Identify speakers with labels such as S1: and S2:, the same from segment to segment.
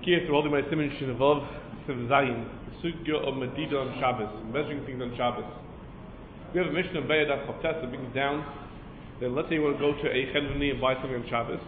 S1: Here, through all the Siman Shinavov, Siv Zayin, the Sugya of Medida on Shabbos, measuring things on Shabbos. We have a mission of Bayad of Chavtes that brings down that let's say you want to go to a Chenveni and buy something on Shabbos.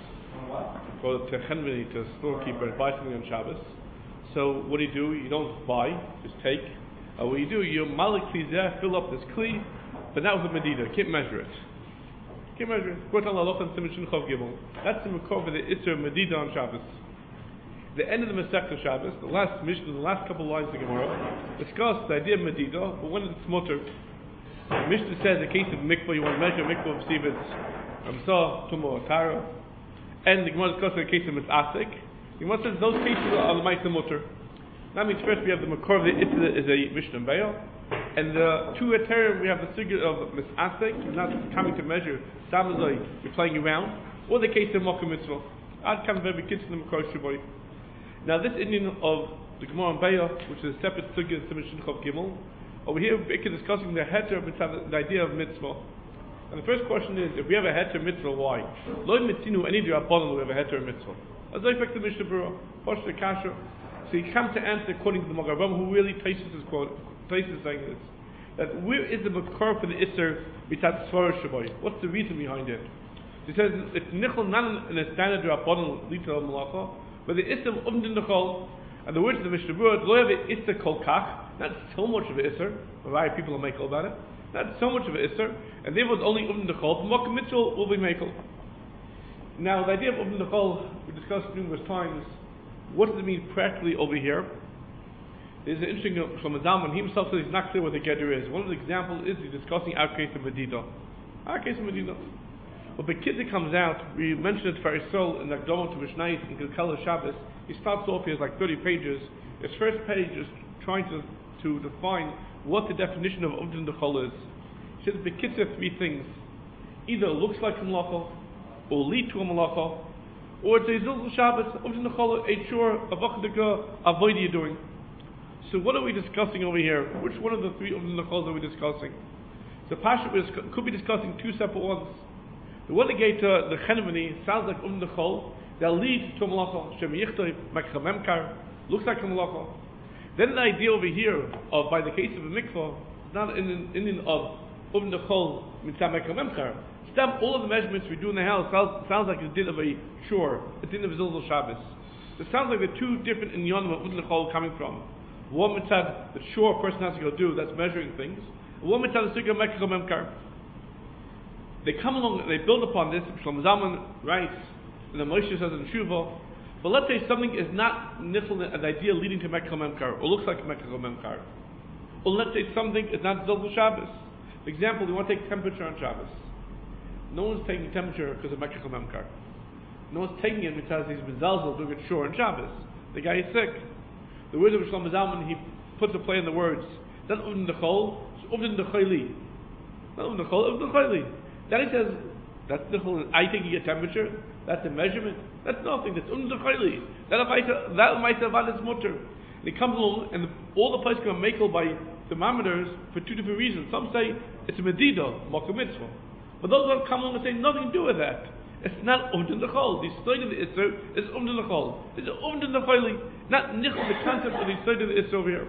S1: Go to Chenveni, to a storekeeper, and buy something on Shabbos. So what do? You don't buy, just take. What you malik klizeh, fill up this kli, but not with a Medida. You can't measure it. Can't measure it. Quote Allah and Siman Shin Chav Gimel. That's the makor for the Isser Medida on Shabbos. The end of the Masechta Shabbos, the last mission, the last couple of lines of the Gemara, discuss the idea of Medida, but when it's mutter. The Mishnah says, in case of mikvah, you want to measure mikvah, see if it's Ramsah, Tumah, or Tara. And the Gemara discusses the case of Mitzasik. The Gemara says those cases are the Ma'aseh mutter. That means first we have the makor of the Itza is a Mishnah Bayah, and the two Eterim we have the figure of Mitzasik, not coming to measure, Samazai, you're playing around, or the case of Mokum Mitzvah. I'd come very kids in the makor Shaboy. Now this Indian of the Gemara and Bayah, which is a separate sugya, Siman Shin Chav Gimel, over here we're discussing the heter, the idea of mitzvah. And the first question is, if we have a heter mitzvah, why? Lo mitzinu any d'Rabbanan we have a heter mitzvah. As I expect the Mishnah Berurah, Posh the Kasher. So you come to answer according to the Magen Avraham, who really places his quote, places saying this, that where is the makor for the Isser mitzat Svarah Shaboy? What's the reason behind it? He says it's nichol not in a standard d'Rabbanan literal malacha, but the Isser umdin nechol, and the words of the Mishnah Berurah, lo have Isser kol kach, not so much of an Isser, a lot of people will make about it, not so much of an Isser, and therefore it's only umdin nechol, the Mokum Mitzvah will be makel. Now the idea of umdin nechol, we discussed numerous times, what does it mean practically over here? There's an interesting from a Zalman, he himself says he's not clear what the Geder is. One of the examples is he's discussing our case of Medida. Our case of Medida. But the kid that comes out, we mentioned it for Yisrael in the Akdama to Mishnayis in Kilkala Shabbos. He starts off, he has like 30 pages. His first page is trying to define what the definition of Umdin Dechol is. He says the kids have three things. Either it looks like a malacha, or lead to a malacha, or it's a Zilzal Shabbos, Umdin Dechol, a chore, a vachadika, avoid you're doing. So what are we discussing over here? Which one of the three Umdin Dechols are we discussing? So Pasha could be discussing two separate ones. The one that gave to the Chenveni sounds like Dechol, that leads to a malacha, Shem Yichtoi, Mekcha Memkar, looks like a malacha. Then the idea over here of, by the case of a mikvah, is not in Indian of Dechol, Mitzah Mekcha Memkar. Stamp all of the measurements we do in the house sounds like a din of a chore, a din of a Zilzal Shabbos. It sounds like the two different inyanim of Dechol coming from. One mitzad, the chore a person has to go do, that's measuring things. One mitzad, the Sugya Mekcha Memkar. They come along, they build upon this. Shlomo Zalman writes, and the Moshe says in Shuvah, but let's say something is not nichel, an idea leading to Mekcha Memkar, or looks like Mekcha Memkar. Or let's say something is not Zilzal Shabbos. For example, we want to take temperature on Shabbos. No one's taking temperature because of Mekcha Memkar. No one's taking it because he's bezalzel doing it sure on Shabbos. The guy is sick. The words of Shlomo Zalman, he puts a play in the words. That's Umdin Dechol, it's Umdin Decholi. Not Umdin Dechol, Umdin Decholi. Then he says, that's the whole, I taking a temperature, that's a measurement, that's nothing, that's Decholi. That might have had its mutter. And he comes along, and all the places can make by thermometers for two different reasons. Some say it's a Medida, Mokum Mitzvah. But those who come along and say nothing to do with that. It's not Umdin Dechol. The side of the Isser is Umdin Dechol. It's Umdin Decholi, not Nichol, the concept of the side of the Isser over here.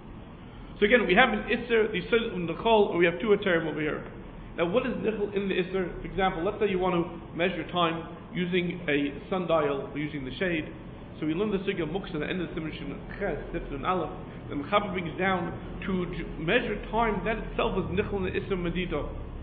S1: So again, we have an Isser, the side of Umdin Dechol, or we have two Eterim over here. Now what is Nichol in the Isser? For example, let's say you want to measure time using a sundial or using the shade. So we learn the Sugya Muksa at the end of the Siman Shin Ches, Sifton Aleph. The Mechaber brings down to measure time, that itself is Nichol in the Isser Medida.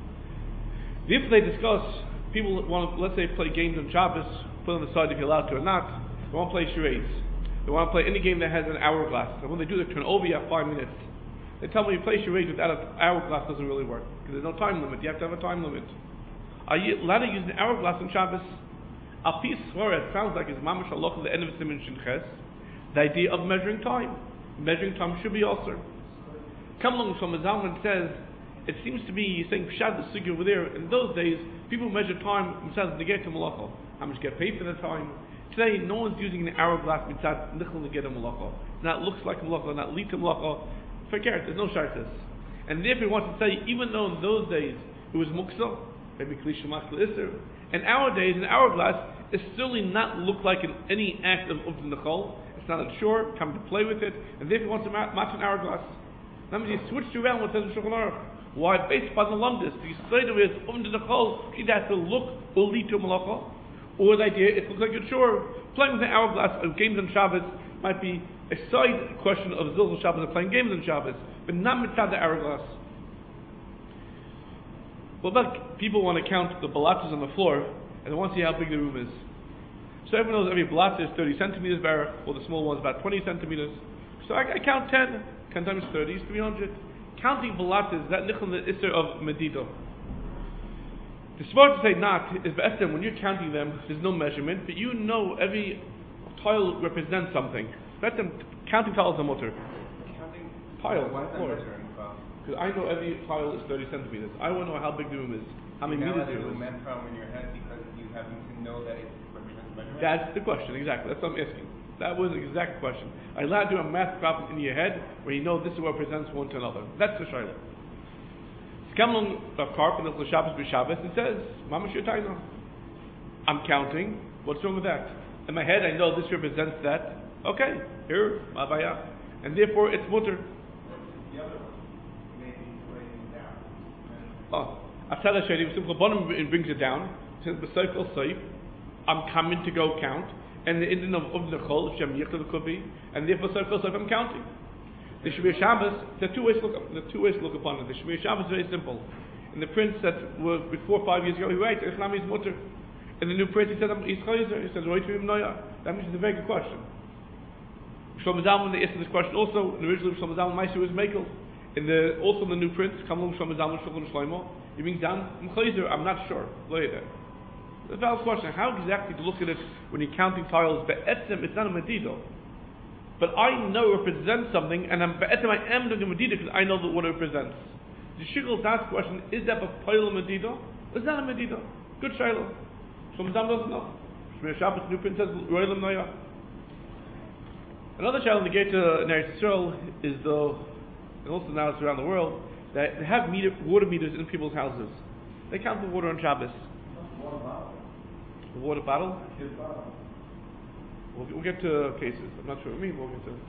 S1: If they discuss, people want to, let's say, play games on Shabbos, put on the side if you're allowed to or not. They want to play charades. They want to play any game that has an hourglass. And when they do, they turn over, you have 5 minutes. They tell me you play charades without an hourglass doesn't really work. Because there's no time limit. You have to have a time limit. Are you allowed to use an hourglass on Shabbos? Al Pi Svara, it sounds like it's Mamash Halach at the end of Siman Shin Ches. The idea of measuring time. Measuring time should be also. Come along from Zalman says, it seems to be saying Pshad the Sugya over there. In those days, people measure time themselves to get to Malacha. How much get paid for the time. Today, no one's using an hourglass mitzad nichel to get a Malacha. Not looks like a Malacha, not lead to Malacha. Forget it, there's no shartas. And therefore, we want to say, even though in those days it was muksa, maybe klisha machal iser, in our days, an hourglass is certainly not look like any act of Umdin Dechol. it's not a chore, come to play with it, and therefore he wants to match an hourglass. That means he switched around what says in Shulchan Aruch. Why? Based upon the lumdis, the Yisrael is under the chol, she has to look uli to malacha, or the idea it looks like a chore. Playing with an hourglass of games on Shabbos might be a side question of Zilchel Shabbos and playing games on Shabbos, but not mitzad the hourglass. What about people want to count the balatas on the floor and they want to see how big the room is? So everyone knows every balata is 30 centimeters barak, or the small one is about 20 centimeters. So I count 10. 10 times 30 is 300. Counting balatas, that nichol the isser of medido. The smart to say not is be'etzem, when you're counting them, there's no measurement, but you know every tile represents something. Be'etzem, counting tiles are mutter.
S2: Counting
S1: Tile,
S2: why is that
S1: floor.
S2: measuring?
S1: Because I know every tile is 30 centimeters. I want to know how big the room is, how many meters the room is.
S2: Math problem in your head because you happen to know that it represents measurement?
S1: That's the question, exactly. That's what I'm asking. That was the exact question. Are you allowed to do a math problem in your head where you know this is what represents one to another? That's the shayla. It's come along a carp in the Shabbos b'Shabbos. It says, "Mamash Yotayno." I'm counting. What's wrong with that? In my head, I know this represents that. Okay, here, mabaya, and therefore it's mutter.
S2: The other one, maybe writing down.
S1: Oh, Asada Shadi, simple bottom brings it down. It says b'Seifel Seif. I'm coming to go count. And the Indian of the Chol, Shem Yichel could be, and therefore I'm counting. The Shemir Shabbos, there are two ways to look upon it. The Shemir Shabbos is very simple. In the prince that was before 5 years ago, he writes, Echnami is mutter. In the new prince, he said, he's chayzer. He says, Roit Vim Noya. That means it's a very good question. Shlomo Zalman, they asked this question also, in the original Shlomo Zalman, Maisu was Mekel. Also in the new prince, Kamlum Shlomo Zalman, Shulchan Shlomo, he brings down, I'm chayzer, I'm not sure. Later. The valid question: how exactly to look at it when you're counting tiles? Be'etzem, it's not a medido, but I know it represents something, and be'etzem I am doing a medido because I know what it represents. The shigul das question: is that a pile medido? It's not a medido. Good shayla. Some doesn't know. Shmir Shabbos new prince says roilam noya. Another shayla in the gate to Eretz Yisrael is and also now it's around the world, that they have water meters in people's houses. They count the water on Shabbos. The water bottle? We'll get to cases. I'm not sure what I mean, but we'll get to...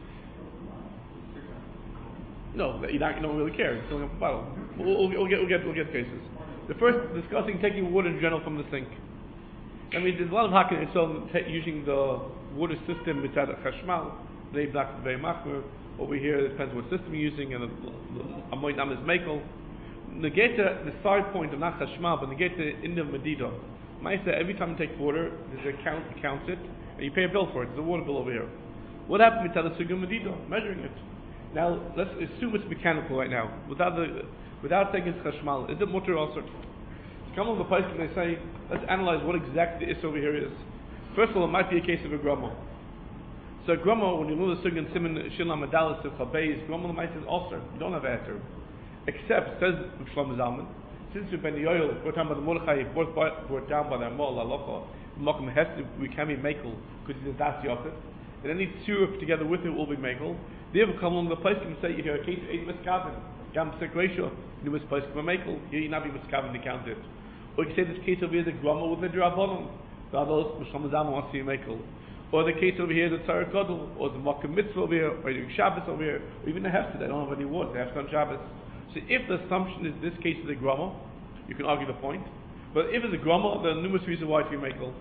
S1: No, you don't really care. It's filling up a bottle. We'll get cases. The first, discussing taking water in general from the sink. I mean, there's a lot of hakin using the water system mitzad chashmal. They block the very machmer. Over here, it depends what system you're using, and amoy nam is mekel. Negeta, the side point of not chashmal, but negeta in the medido. Ma'aseh, every time you take water, there's a count, you count it, and you pay a bill for it. There's a water bill over here. What happened with the sugum medido? Measuring it. Now, let's assume it's mechanical right now, without saying it's chashmal. Is it mutter also? Come on the place and they say, let's analyze what exactly the is over here is. First of all, it might be a case of a grumma. So a grumma, when you move the sugum siman shilam adalis of chabeis, grumma might is also. You don't have answer. Except, says Shlomo Zalman, since we've been yoyel, we're talking about the Mordechai brought down by the Amol Alocha, Mokum has to become a mekel because he's a das yachid, and then these two together with it will be mekel. They ever come along the place and say, you hear a case of 8 miskavin, gam sek ratio, you must place from a mekel, here you not be miskavin to count it. Or you say this case over here is a grumma with the drabonon, the others, Shlomo Zalman wants to be a mekel. Or the case over here is a tzara kodel, or the Mokum mitzvah over here, or the Shabbos over here, or even the hefted, they don't have any water, they have on Shabbos. So if the assumption is this case is a grumma, you can argue the point. But if it's a grumma, there are numerous reasons why it's mekel.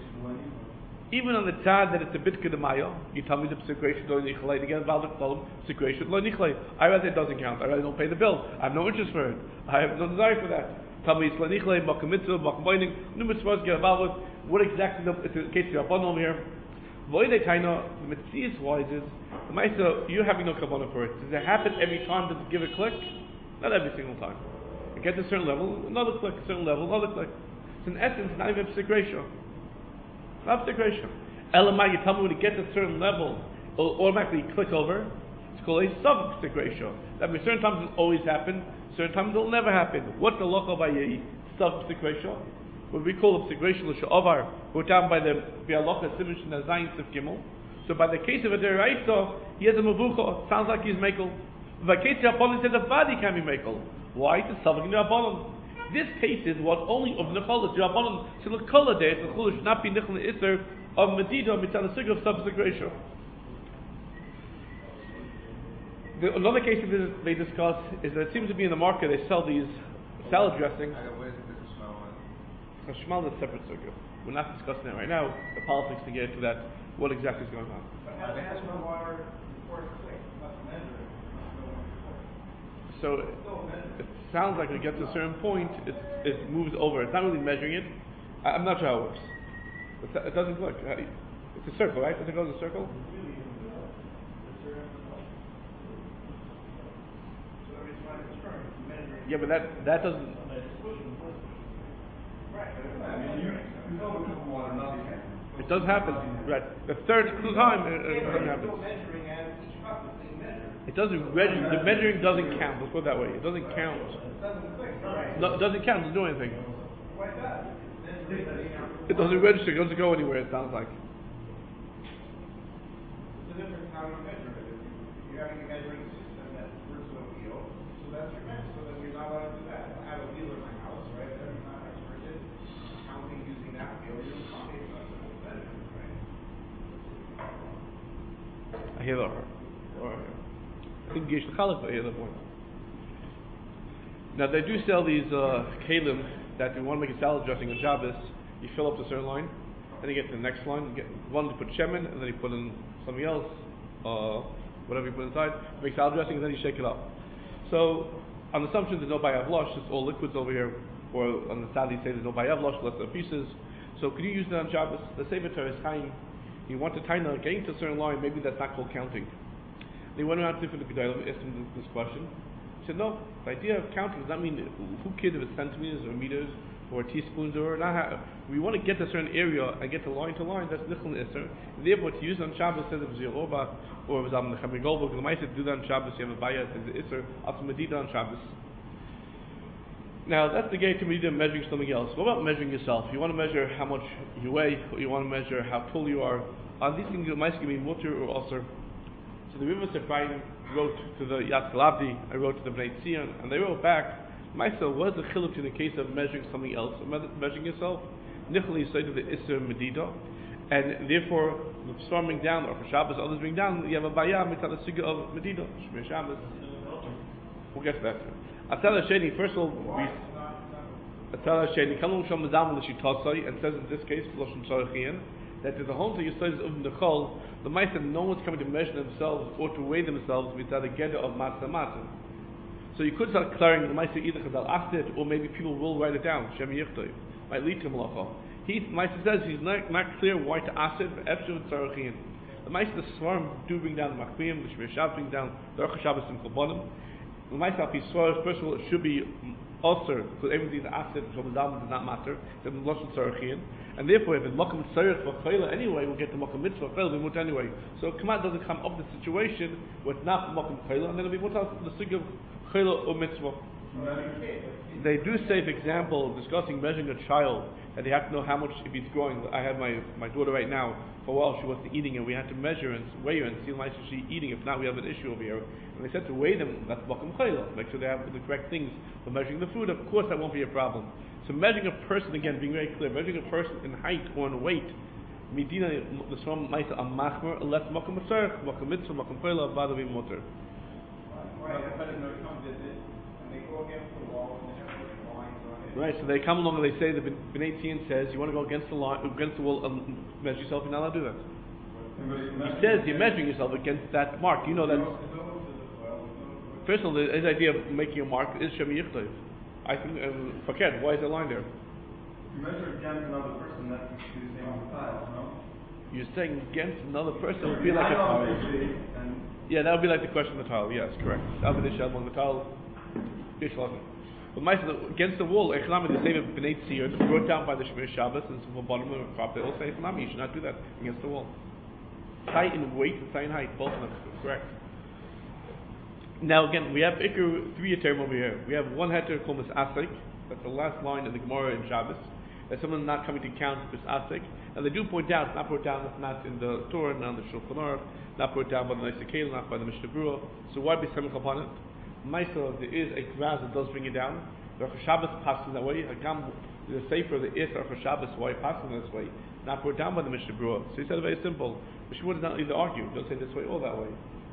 S1: Even on the tzad that it's a bit kedemaya, you tell me the psikration lo nichlei again about the column psikration lo nichlei. I rather it doesn't count. I rather don't pay the bill. I have no interest for it. I have no desire for that. Tell me it's lo nichlei, makom mitzvah, makom boining. Numerous words get about with what exactly it's a case of rabbanon over here. Voidei taina, the metzias wise is the ma'aser you're having no kavanah for it. Does it happen every time? Does it give a click? Not every single time. It gets to a certain level, another click, a certain level, another click. So in essence, not even a psik ratio. Not psik ratio. Elamai, you tell me when it gets to a certain level, it'll automatically click over. It's called a sub-psik ratio. That means certain times it'll always happen, certain times it'll never happen. What's the locha by a sub-psik ratio? What we call a psik ratio, l'sha'avar, brought down by the Bialocha Simish and Zayin Sif Gimel. So by the case of a deraisa, he has a mavucha, sounds like he's mekel. By the case of Rabbanon, says the body can be mekel. Why? It's a saving Rabbanon. This case is what only of Nechol is Rabbanon. So the Kola Day, the Chul should not be Nechol Isser of Medida, Mitzvah Sukkah of subsequent ratio. Another case they discuss is that it seems to be in the market they sell these salad dressings.
S2: What is this smell?
S1: A shmal is a separate circle. We're not discussing that right now. The politics to get into that. What exactly is going on?
S3: But how does the water before it's quick? Must measure it.
S1: So it sounds like when it gets to a certain point, it moves over. It's not really measuring it. I'm not sure how it works. It doesn't look. It's a circle, right? Does it go in a circle? Yeah, but that doesn't. It does happen. Right. The third time it doesn't happen. It doesn't register. The measuring doesn't count. Let's put it that way. It doesn't count. No, it doesn't count. It doesn't do anything. It doesn't register. It doesn't go anywhere. It sounds like.
S3: It's a different how you measure it. You're having a measuring system that works with a wheel, so that's your measure. So then you're not allowed to do that. I have a wheel in my house, right? Every time I turn it, counting using that wheel, you're counting measuring, right?
S1: I hear that. I think Gish Chalak, I hear that point. Now they do sell these kalim that you want to make a salad dressing on Shabbos. You fill up the certain line, and you get to the next line. You get one to put shemen, and then you put in something else, whatever you put inside. You make salad dressing, and then you shake it up. So, on the assumption there's no bayav lush, it's all liquids over here, or on the side you say there's no bayav lush, less than pieces. So, could you use that on Shabbos? The Sefer Torah is time. You want to time getting to a certain line, maybe that's not called counting. They went around to different Gedolim, asked them this question. He said, no, the idea of counting does not mean who cares if it's centimeters or meters or teaspoons or not. We want to get to a certain area and get to line, that's Nichol Isser. Therefore, to use on Shabbos says of Zirova or of Zam Nechamri Goldberg, the Maisa do that on Shabbos, you have a Bayah, says Isser, Atzma Medida on Shabbos. Now, that's the gate to Medida measuring something else. What about measuring yourself? You want to measure how much you weigh, or you want to measure how tall you are. These things, the Maisa can be mutter or Osir. So the Rivers Ephraim wrote to the Yad Kalabdi, I wrote to the Bnei Tzion, and they wrote back, Maisa, what is the chiluk in the case of measuring something else, measuring yourself? Nichli say to the Isser Medida, and therefore, the storm bring down, or for Shabbos, others bring down, you have a bayah mitzad the suga of Medida, Shmir Shabbos. We'll get to that. Atzal Hasheni, first of all, Atzal Hasheni, Kalum Shom Mazam L'Shitatzai, and says in this case, Lashon Tzarachian, that there's a home to Yisrael of the Chol, the Maisa, no one's coming to measure themselves or to weigh themselves mitzad the Geder of Matzah. So you could start declaring the Maisa either Chazal Asid, or maybe people will write it down, Shem Yichtoi, might lead to Malacha. Maisa says he's not clear why to Asid, but Efshav Tzarachian. The Maisa, the Svarim do bring down the Machbiyim, the Shmir Shabbos bring down the Rosh Shabbos and Chobonim. The Maisa, if he swears, first of all, it should be Osir, because everything is Asid, Shom Zalman does not matter, it's in Lashon Tzarachian. And therefore, if it's Makam Tzarech V'Chayla anyway, we'll get the Makam Mitzvah V'Chayla, we mut anyway. So Kamat doesn't come up the situation where it's not Makam Chayla, and then it'll be mut the Sig of Chayla or Mitzvah. They do say, for example, discussing measuring a child, that they have to know how much, if he's growing. I have my daughter right now, for a while she wasn't eating, and we had to measure and weigh her and see how much she's eating. If not, we have an issue over here. And they said to weigh them, that's Makam Chayla, make sure they have the correct things for measuring the food. Of course, that won't be a problem. So measuring a person, again, being very clear, measuring a person in height or in weight, Medina, the Shalom Maisa, a machmer, less Makam Tzarech, Makam Mitzvah, Makam Chayla, Badavi Motor. Right, so they come along and they say, the Bnei Tzion says, you want to go against the line, against the wall and measure yourself, you're not allowed to do that. He says you're measuring yourself against that mark. You know that. First of all, his idea of making a mark is Shem Yichtov. I think, forget, why is the line there?
S4: If you measure against another person, that's the same as the tile, no?
S1: You're saying against another person would be like a tile. Yeah, that would be like the question of the tile, yes, correct. That would be the shell among the tile. But against the wall, Echanami, the same of Bnei Tzion, brought down by the Shmir Shabbos, and from the bottom of the crop, they all say, Echanami, you should not do that against the wall. Tight in weight and tight in height, both of them, correct. Now again, we have Iker 3 term over here. We have one heter called Misasik, that's the last line in the Gemara in Shabbos. That someone not coming to count Misasik. And they do point out, it's not brought down, it's not in the Torah, not in the Shulchan Aruch, not brought down by the Neisakel, not by the Mishnah Berurah. So why be semich upon it? Maisa, there is a kras that does bring it down. The Rosh Shabbos passes that way. Agam, the Sefer, the Is Rosh Shabbos, why it passes this way, not brought down by the Mishnah Berurah. So he said very simple. Mishnah does not either argue, don't say this way or that way.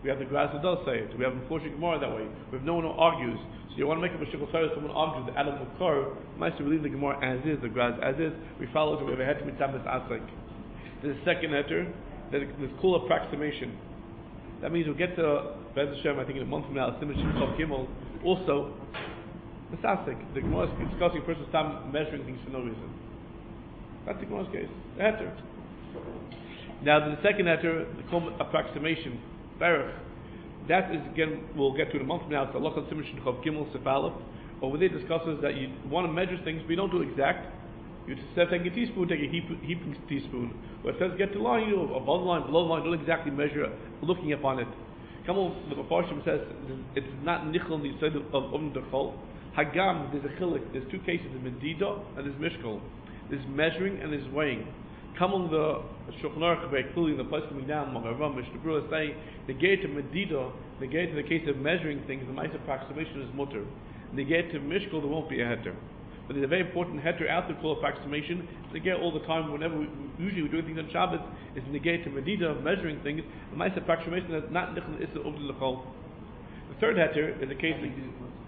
S1: We have the Graz who does say it. We have unfortunately Gemara that way. We have no one who argues. So you want to make a Mashikal Torah, someone argues the Adam Mukar, nice to believe the Gemara as is, the Graz as is. We follow it, we have a heter mitzvah asik. There's a second heter, there's cool approximation. That means we'll get to Bez Hashem, I think in a month from now, Simon Shimchov Gimel, also, Misasik. The Gemara is discussing a person stop measuring things for no reason. That's the Gemara's case. The heter. Now, the second heter, the cool approximation, Baruch. That is, again, we'll get to in a month from now, it's Allah Simon Shimchov Gimel Sefalef. Over there discusses that you want to measure things, but you don't do exact. You instead of taking a teaspoon, take a heaping teaspoon. Or it says get to line, you know, above the line, below the line, don't exactly measure looking upon it. Come on, the Mepharshim says it's not nichel the side of Dechol. Hagam, there's a chilik, there's two cases, there's medida and there's mishkol. There's measuring and there's weighing. Come on the Shulchan Aruch very clearly in the place coming down, Magavam, Mishnah Berurah is saying the gate to medida, the gate to the case of measuring things, the mice approximation is mutter. The gate to mishkol, there won't be a heter. But there's a very important heter out there called approximation. Negate all the time, whenever usually we're doing things on Shabbos, is negate to medida, measuring things. The nice approximation is not nichel issa over the lechol. The third heter is a case like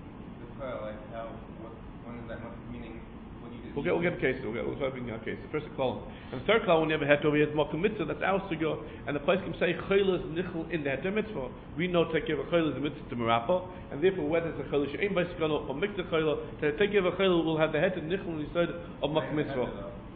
S2: when is that much meaning?
S1: We'll get the case. We'll try to get a case. The first klal. And the third klal, when you have a heter over here, is makom mitzvah. That's our sugya, and the place can say chayla is nichel in the heter mitzvah. We know take care of a chayla is a mitzvah to merapa, and therefore whether it's a chayla she'ain b'sikano or mikta chayla, to take care of a chayla will have the heter nichel on the side of makom mitzvah.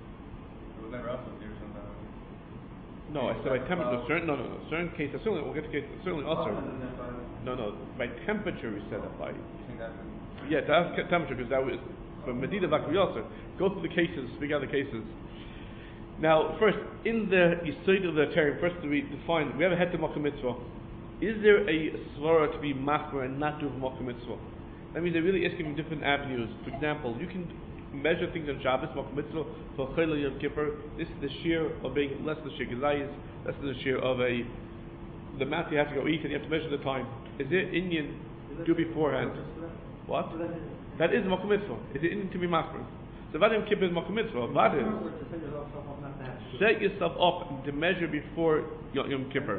S1: No, I said by temperature. Certain cases. Certainly, we'll get to cases. Certainly, also. No. By temperature, we said that by. Yeah, that's temperature because that was for medida vakriyosar. Go through the cases, speak out the cases. Now, first, in the Yisod of the term, first we define, we have a heter makom mitzvah. Is there a svara to be machmer and not do makom mitzvah? That means they're really asking different avenues. For example, you can measure things on Shabbos, makom mitzvah, for Chayla Yom Kippur. This is the shear of being less than the shear gezayis, less than the shear of the amount you have to go eat, and you have to measure the time. Is there Indian do beforehand? What? That is makom mitzvah. Is it Indian to be machmer? So Vadim Kippur is makom mitzvah. Vadim. Set yourself up to measure before Yom Kippur.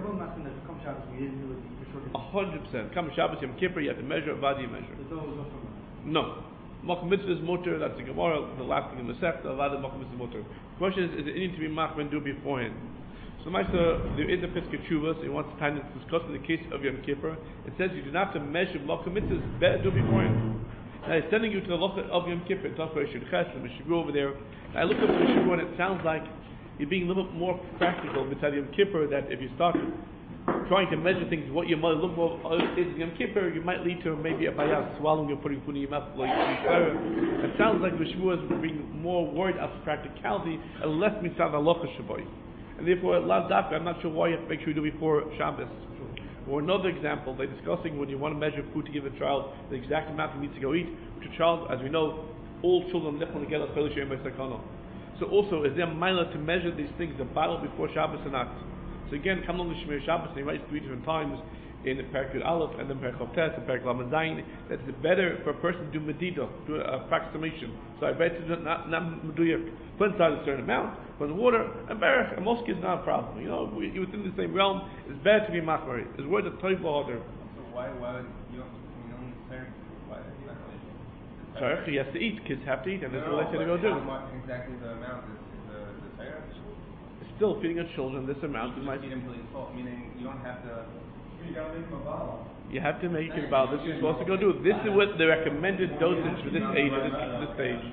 S1: 100%. Come Shabbos Yom Kippur, you have to measure. Vadim measure. No. Makom mitzvah is mutter. That's the Gemara. The last thing in the Masechta. Vadim makom mitzvah is mutter. The question is it Indian to be machmer and do beforehand? So there is a Pesach Tshuva, so he wants time to discuss in the case of Yom Kippur. It says you do not have to measure makom mitzvah. It's better do beforehand. Now he's sending you to the Locha of Yom Kippur. It's also Shir Ches, the Mishabur over there. I looked up the Mishabur and it sounds like you're being a little bit more practical beside Yom Kippur, that if you start trying to measure things, what you might look for is Yom Kippur, you might lead to maybe a bayas, swallowing or putting food in your mouth like it sounds like the Mishabur is being more worried about practicality and less mitzvah halacha shaboy. And therefore, lav dafka, I'm not sure why you have to make sure you do before Shabbos. Or another example, they're discussing when you want to measure food to give a child the exact amount he needs to go eat, which a child, as we know, all children definitely get a chayla she'ein b'sikano. So also, is there a mila to measure these things, the battle before Shabbos or not? So again, come along the Shemir Shabbos, and he writes 3 different times in the Perek Yud Aleph and then Perek Chav Tes and Perek Lamed Zayin that it's better for a person to do medida, do an approximation. So I bet it's not meduyak. Put inside a certain amount, put in water, and berach. And most kids not a problem. You know, you're within the same realm. It's better to be machmer. It's worth a toiv harder.
S2: So why would you don't necessarily why is that related?
S1: Tzarech, he has to eat. Kids have to eat, and that's what they say to go do.
S2: Exactly the amount is the tzarech?
S1: Still feeding on children this amount.
S2: You might feed him till he's full, meaning you don't have to.
S4: You gotta make him a bottle.
S1: You have to make it about this. You're supposed to go do. This is what the recommended dosage for this age, this stage.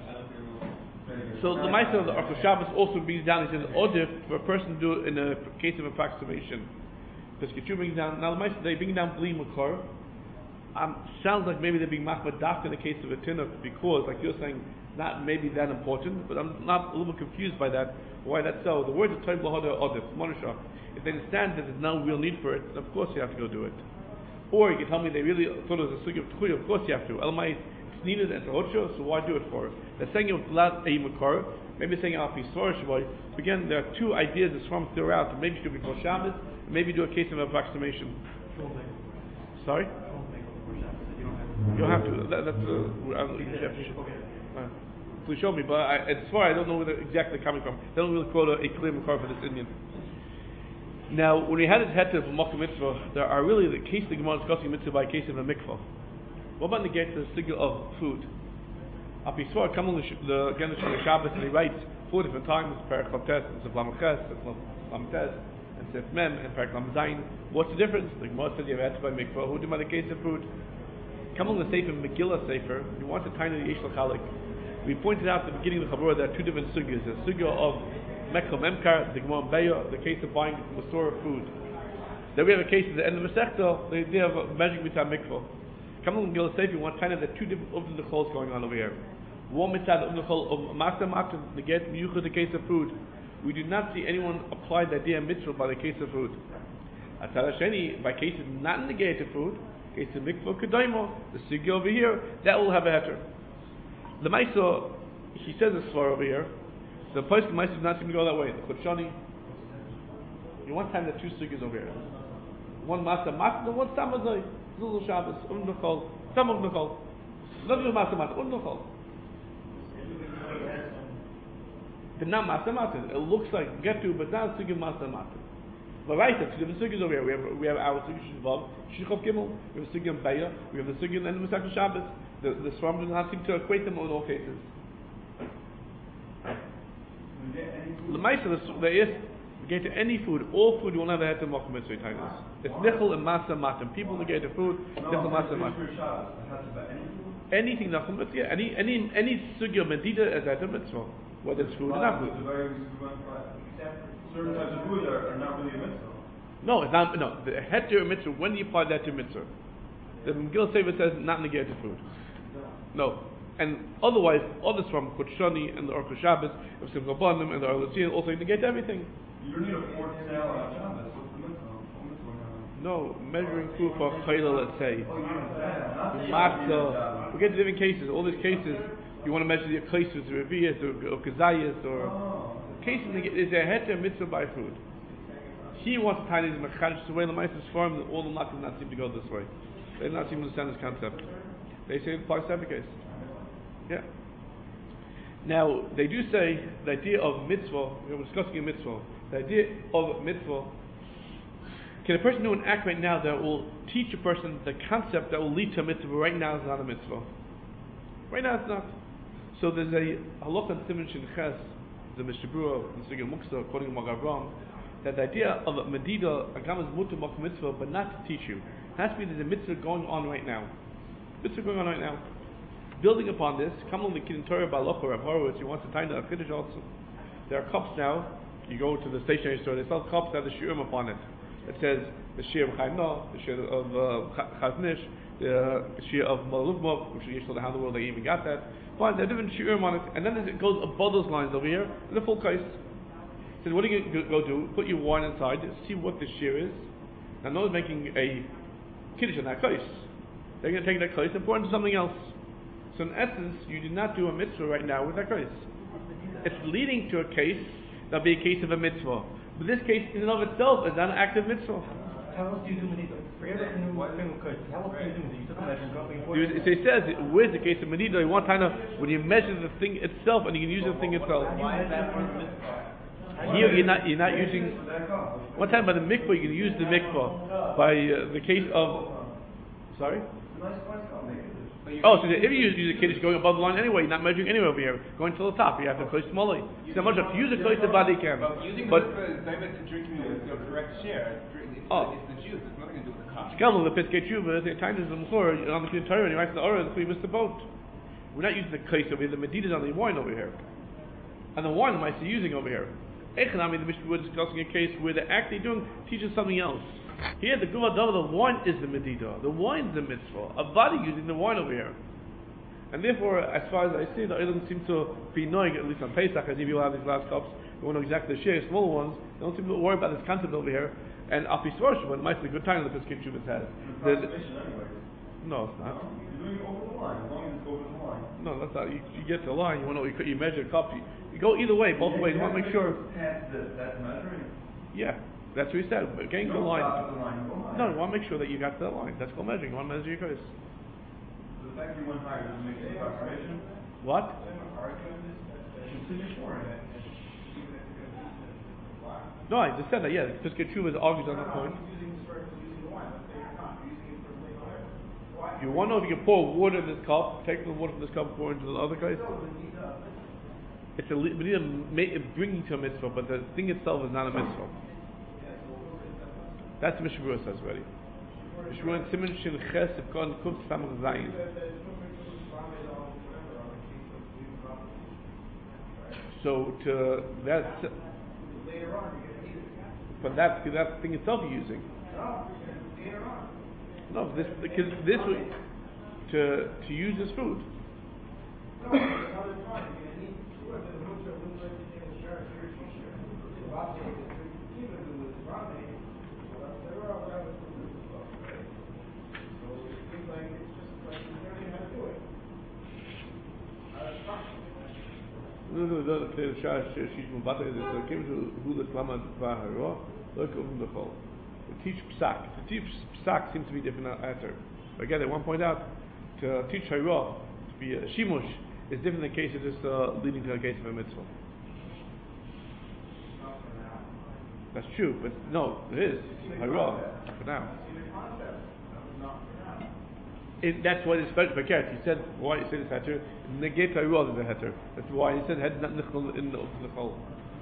S1: So the Meister of the Aruch Shabbos also brings down. He says odif for a person to do it in a case of approximation. Because Ketchu brings down. Now the Meister they bring down bli makor. Sounds like maybe they're being machmad dafka in the case of a tinuk because, like you're saying, not maybe that important. But I'm not a little bit confused by that. Why that's so? The words of Toib Lahada odif Monashah. If they understand that there's no real need for it, then of course you have to go do it. Or you can tell me they really thought it was a sugi of tchuya. Of course you have to. Elamai, it's needed and it's a hotsho, so why do it for? They're saying you're allowed a makar. Maybe they're saying al pisor shavoy. Again, there are two ideas that's from throughout. Maybe you do before Shabbos, and maybe do a case of approximation. Sorry. You don't have to. Please show me, but as far I don't know where they're exactly coming from. They don't really quote a clear makar for this Indian. Now, when we had this heter of Mokum Mitzvah, there are really the case of the Gemara discussing mitzvah by case of a mikvah. What about the get to the sigil of food? Apiswar come on the Shabbos and he writes 4 different times, Perek Lamtes, and Sif Lamches, Sif Lamtes, and Sif Mem, and Perek Lam Zayin. What's the difference? The Gemara said you have heter by mikvah. Who did by the case of food? Come on the Sefer, Megillah Sefer, you want to tiny the Yesh L'Chalik. We pointed out at the beginning of the Chabura there are 2 different sugyas. The sugya of Mekal Memkar, the Gemara Beya, the case of buying from a store of food. Then we have a case at the end of the Masechta, the idea of measuring mitzvah mikvah. Come on, Megillah Sefer, you want kind of the 2 different uvn dechols going on over here. One mitzvah uvn dechol of Masa Matam, the get Miyuchah, the case of food. We do not see anyone apply the idea of mitzvah by the case of food. Atzad Hasheni, by cases not in the gate of food, case of mikvah kedaimo, the sugya over here, that will have a heter. The Maisa, he says this far over here. The place the Maisa does not seem to go that way. The Chutshani, you want time the 2 sugyas over here. One Masa Matam, and one Samazai. Zul Shabbos, Nechol, some Nechol. Not even Masa Matam, Nechol. The not Masa Matam. It looks like get to, but not sugya Masa Matam. But right, there's 2 different sugyas over here. We have our sugya Shvav, Shechov Gimel. We have a sugya Beya. We have the sugya in the end of Masechta Shabbos. The Swarm does not seem to equate them in all cases. The Maisa, there is, we get to any food, all food, you will never have to mock mitzvah titles. It's nichel and masa matam. People negate the food, nichel masa matam. Anything nichel mitzvah, any sugya medida as a mitzvah, whether it's food or not food.
S4: Certain types of food are not really a mitzvah.
S1: No, it's not. No, the heter mitzvah. When do you apply that to mitzvah? The Megillah Sefer says not negate the food. No. And otherwise, others from Kutshani and the Orchos Shabbos, of Simcha Banim and the Arlutzin also negate everything.
S4: You don't need a 4th sale on Shabbos. What's the mitzvah?
S1: No, measuring food for Chayla, let's say.
S4: Oh, you understand.
S1: Matzah. We get to different cases. All these cases, you want to measure the Akaisus, or Revius, or Kazayas, or cases, is a heter mitzvah by food. He wants to tie these Mechadish the way the Meister's form, all the Matzah not seem to go this way. They do not seem to understand this concept. They say it applies to every case. Yeah. Now, they do say the idea of mitzvah, we were discussing a mitzvah, the idea of mitzvah, can a person do an act right now that will teach a person the concept that will lead to a mitzvah? Right now it's not a mitzvah. Right now it's not. So there's a halakha in Siman Shin Ches, the Mishabura, in Sugya Muksa, according to Magav, that the idea of a medida, a gam is mutar mokum mitzvah, but not to teach you. It has to be there's a mitzvah going on right now. Mitzvah going on right now. Building upon this, come on the Kidin Torah Baloch or Rav Horowitz, you want to tie a Kiddush also. There are cups now, you go to the stationery store, they sell cups that have the shiurim upon it. It says the shir of Chaim No, the shir of Chaznish, the shir of Maluvmov, which is usually how in the world they even got that. Fine, there are different shiurim on it, and then it goes above those lines over here, in the full case. So what are you going to go do? Put your wine inside, see what the shir is. Now no one's making a Kiddush on that case. They're going to take that case and pour it into something else. So in essence, you do not do a mitzvah right now with that case. It's leading to a case that'll be a case of a mitzvah. But this case in and of itself is not an active mitzvah.
S2: How else do you do medida? Forget about the new code. How else do you do medida? You took a measure dropping
S1: It says, where's the case of medida? You want kind of when you measure the thing itself and you can use the thing itself.
S2: Why is that part of the mitzvah?
S1: Here you're not using. One time by the mikvah you can use the mikvah by the case of. Sorry. Oh, so if you use a kiddush going above the line anyway, you're not measuring anywhere over here, going to the top, you have to place smaller. So much if you use a place the body can.
S3: But using the mikvah is diamond to drinking the correct share. It's the juice. It's nothing to do with the cup.
S1: Shkelm the Piskei Tshuva, the time is the Mechor on the Kiddush Torah, and he writes the Orah, we missed the boat. We're not using the case over here. The medidas on the wine over here, and the wine might be using over here. Echanami, the Mishnah was discussing a case where they're actually teaching something else. Here, the Guma Dava, the wine is the Medida. The wine's the mitzvah. A body using the wine over here. And therefore, as far as I see, the Eilim seem to be knowing, at least on Pesach, as if you have these glass cups, they won't know exactly the share, smaller ones, they don't seem to worry about this concept over here. And Apisvarsh, when it might be a good time that the Piskei Tshuva has. No, it's not.
S4: You're doing it over the line, as long as it's over the line.
S1: No, that's not. You get to the line, you want to know, you measure a cup, you go either way, both ways, you want to make sure.
S4: That's measuring.
S1: Yeah. That's what he said. But getting to the line. No, you want to make sure that you got to that line. That's called measuring. You want to measure your case.
S4: The fact you went higher doesn't make any approximation.
S1: What?
S3: wine.
S1: No, I just said that. Yeah, Pesach Tshuva is argued on the point.
S3: He's using this for using the wine. Let's say you're not. You're using it for flavor whatever. Why?
S1: You want to know if you can pour water in this cup, take the water from this cup, and pour it into the other guy? It's bringing to a mitzvah, but the thing itself is not a mitzvah. That's what Mishabura says already. Mishabura and Simon Shin Ches Ibkon Kuf Samach Zayin. So to that,
S3: Later on, you're going to need it again.
S1: but that's the thing itself you're using.
S3: No, later on.
S1: No, because this would to use this food.
S3: No, another time, you're going to need what the mutter looks like in the shirt, your t-shirt. The rabbis are going to do with rabbis. They're all rabbis who do this stuff, right? So it seems like it's just like you don't even have to do it. It's fine.
S1: No, the Shah she's Mubata is it came to Hulas Lama Vaharo, look over the whole. To teach Psak. To teach Psak seems to be different answer. Again, I want to point out to teach Hayra, to be a Shimush, is different in the case of just leading to a case of a mitzvah.
S3: Not for now.
S1: That's true, but no, it is. Hayra, for now.
S3: See the concept. Not for now.
S1: That's why it's special. He said why he said it's heter. Negate Hayra is a heter. That's why he said head not nichol in the chol.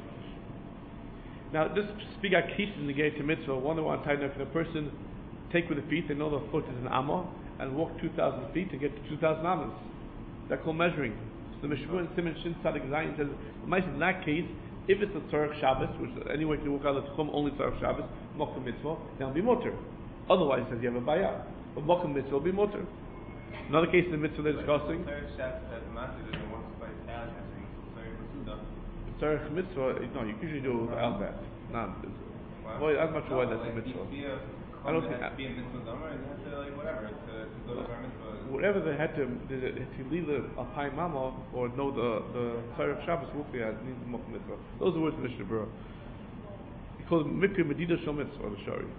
S1: Now, this speak out case in the gate to mitzvah. One time, if a person take with the feet, they know the foot is an amma, and walk 2,000 feet to get to 2,000 ammas. They're called measuring. So the Mishabur and Simon Shin Tzadik Zayin says, in that case, if it's a tzarech Shabbos, which anyway can walk out of the tchum only tzarech Shabbos, mokum mitzvah, then it'll be mutter. Otherwise, it says you have a bayah, but mokum mitzvah will be mutter. Another case in the mitzvah they're discussing. Tzarech mitzvah, no, you usually do it without that. Not, well, I'm not sure why that's a mitzvah. I don't think
S2: be a mitzvah zomer, and you have to like whatever to go to our mitzvah.
S1: Whatever they had to leave the alpine mama or know the tzarech Shabbos wukli has needs the mokum mitzvah. Those are the words of Mishnah Berurah. He calls it mikri medida shel mitzvah or the shari.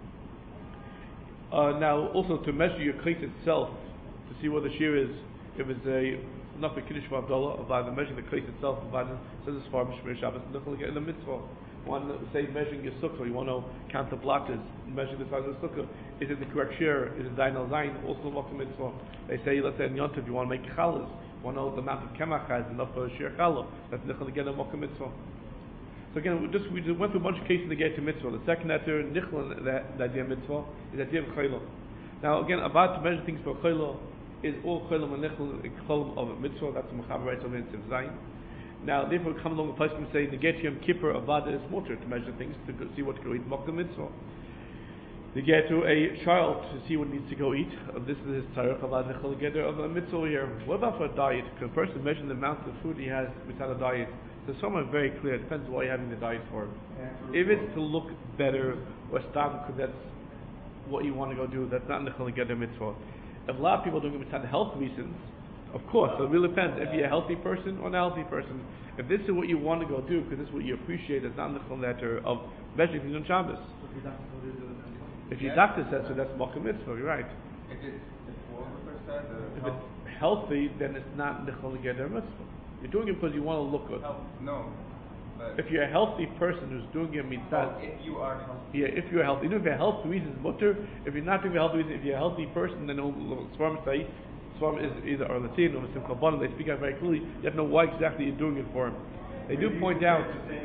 S1: Now, also to measure your case itself to see what the shear is, if it's a not for Kiddush for Abdullah, about measuring the case itself, about says as far as Shmir Shabbos, nothing get in the mitzvah. One say measuring your sukkah, you want to count the blatters, measure the size of the sukkah. Is it the correct shear? Is it Zayin al Zayin? Also mokum mitzvah. They say, let's say in Yontif, you want to make chalas, you want to know the amount of kemach has enough for a shear challah. That's nichol get a mokum mitzvah. So again, we just went through a bunch of cases to get to mitzvah. The second after nichol, the idea of mitzvah, is the idea of chayla. Now again, about to measure things for chayla is all chayla and nichol of a mitzvah. That's the mechaber right over in Tiv Zayin. Now, therefore, we come along a place and say the get Yom Kippur Avada is mutter to measure things to see what to go eat. Mokum mitzvah. They get to a child to see what needs to go eat. This is his tzarech Avada nichol together of a mitzvah here. What about for a diet? Can a person measure the amount of food he has without a diet? So some very clear. It depends what you're having the diet for. If it's to look better or stam because that's what you want to go do, that's not nichol together mitzvah. If a lot of people are doing it without health reasons, of course, it really depends if you're a healthy person or not a healthy person. If this is what you want to go do, because this is what you appreciate, it's not nichol letter of measuring things on Shabbos. If your doctor says so, that's mokum mitzvah. You're right.
S2: If it's
S1: healthy, then it's not nichol together mitzvah. You're doing it because you want to look good.
S2: No. But
S1: if you're a healthy person who's doing it mitzvah,
S2: if you are healthy.
S1: Yeah, if you're healthy. Even if you're healthy reasons mutter. If you're not doing it for healthy reasons, if you're a healthy person, then Svarim say Svarim is either or Latin or Simcha Bana. They speak out very clearly. You have to know why exactly you're doing it for him. They do point out.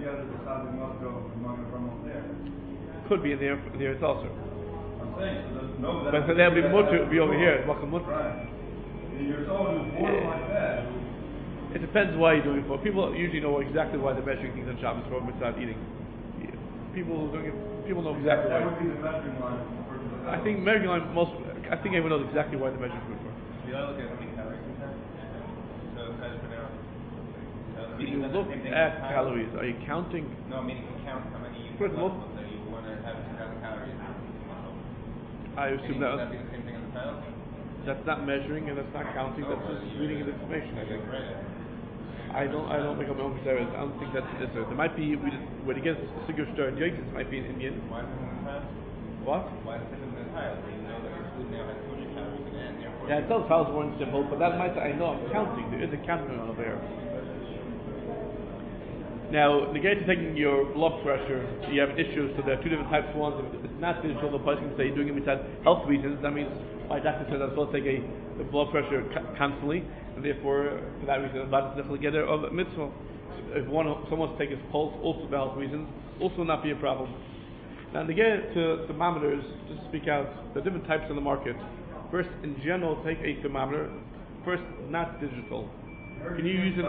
S1: Could be in there it's also.
S4: I'm saying, so there's no.
S1: But so that'll be mutter, be over here.
S4: Right. You're someone who's born like that.
S1: It depends why you're doing it for. People usually know exactly why they're measuring things on Shabbos for without eating. People who are doing it, people know exactly why.
S4: That would be the measuring line.
S1: I think measuring line I think everyone knows exactly why they're measuring food for.
S2: You gotta look at how many calories you have. So as for now.
S1: You look at calories. Are you counting?
S2: No, meaning you count how many you
S1: First of all,
S2: so you want to have 2,000 calories.
S1: I assume
S2: Would that be the same thing on the title?
S1: that's not measuring and that's not counting. That's just reading the information. I think. I don't make up my own considerations. I don't think that's this. There might be when it gets Sigur Star Yates, it might be in Indian.
S2: Why is it in the title?
S1: What?
S2: Why is it in the title? You know that your food now has 200 calories in it, and therefore.
S1: Yeah, it tells how it's more simple, but that might say I know I'm counting. There is a counting on over there. Now, negated taking your blood pressure, you have an issue, so there are two different types of ones. If it's not digital, the person can say you're doing it without health reasons. That means my doctor says I'm supposed to take the blood pressure constantly, and therefore, for that reason, about the together of mitzvah. If someone wants to take his pulse, also for health reasons, also not be a problem. Now, to get to thermometers, just to speak out, there are different types in the market. First, in general, take a thermometer. First, not digital. Can you use it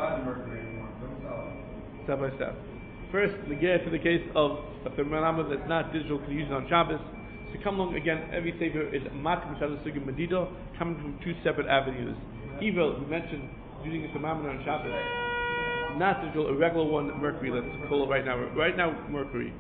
S1: step by step? First, to get to the case of a thermometer that's not digital, can you use it on Shabbos? So come along again, every sefer is mat mishal sugi medido, coming from two separate avenues. Evil, we mentioned using a thermometer on Shabbos. Not digital, a regular one, mercury, let's call it right now. Right now, mercury.